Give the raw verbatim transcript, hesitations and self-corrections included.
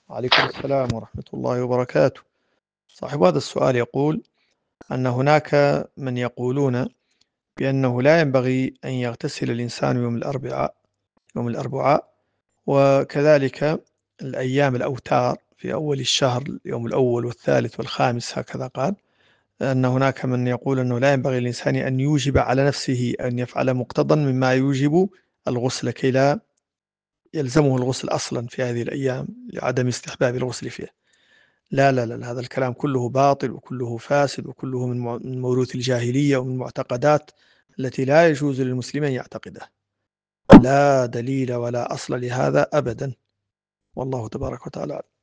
عليكم السلام ورحمة الله وبركاته. صاحب هذا السؤال يقول أن هناك من يقولون بأنه لا ينبغي أن يغتسل الإنسان يوم الأربعاء يوم الأربعاء وكذلك الأيام الأوتار في أول الشهر، اليوم الأول والثالث والخامس، هكذا قال. أن هناك من يقول أنه لا ينبغي للإنسان أن يوجب على نفسه أن يفعل مقتضى مما يوجب الغسل، كي لا يلزمه الغسل أصلا في هذه الأيام لعدم استحباب الغسل فيه. لا لا لا هذا الكلام كله باطل وكله فاسد وكله من مو- من موروث الجاهلية ومن معتقدات التي لا يجوز للمسلم أن يعتقدها. لا دليل ولا أصل لهذا أبدا، والله تبارك وتعالى أعلم.